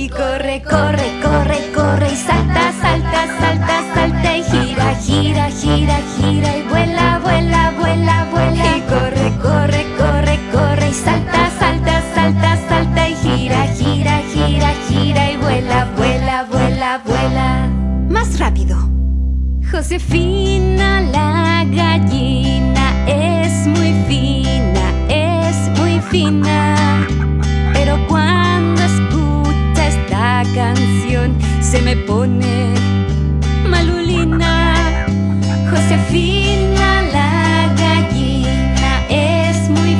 Y corre, corre, corre, corre y salta, salta, salta, salta y gira, gira, gira, gira y vuela, vuela, vuela, vuela. Y corre, corre, corre, corre y salta, salta, salta, salta y gira, gira, gira, gira y vuela, vuela, vuela, vuela. Más rápido. Josefina la gallina es muy fina, pero cuando escucha esta canción se me pone malulina. Josefina la gallina es muy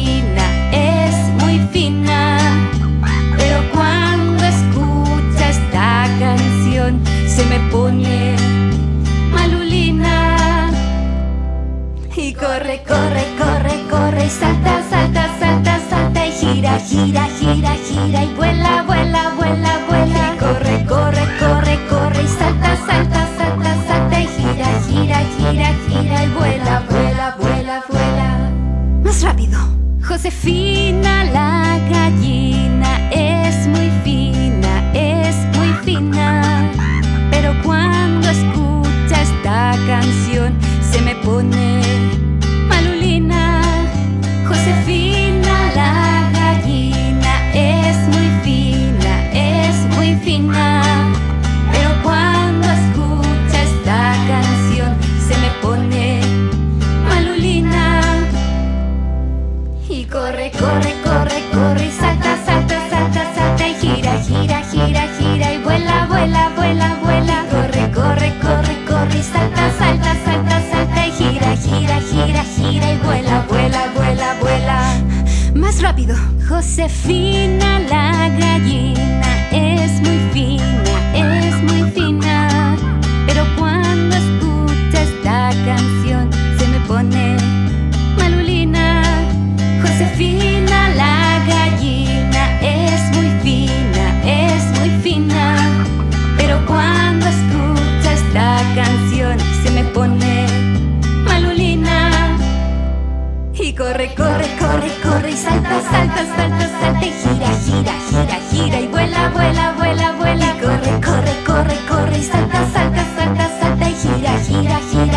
fina, pero cuando escucha esta canción se me pone malulina. Y corre, corre, corre, corre y salta, salta, salta, salta y gira, gira, gira, gira y vuela, vuela, vuela, vuela. Y corre, corre, corre, corre y salta, salta, salta, salta y gira, gira, gira, gira y vuela, vuela, vuela, vuela. Más rápido. Josefina la gallina es muy fina, pero cuando escucha esta canción se me pone malulina. Josefina la gallina es muy fina, pero cuando escucha esta canción se me pone malulina. Y corre, corre, corre, corre y salta, salta, salta, salta y gira, gira, gira, gira y vuela, vuela, vuela, vuela. Y corre, corre, corre, corre y salta, salta, salta, salta y gira, gira, gira, gira y vuela, vuela, vuela, vuela. Más rápido. Josefina la gallina es muy fina, pero cuando escucha esta canción se me pone malulina. Josefina la gallina es muy fina, pero cuando escucha esta canción se me pone malulina. Y corre, corre, corre, corre y salta, salta, salta, salta y gira, gira, gira, gira y vuela, vuela, vuela, vuela. Y corre, corre, corre, corre y salta, salta, salta, salta y gira, gira, gira.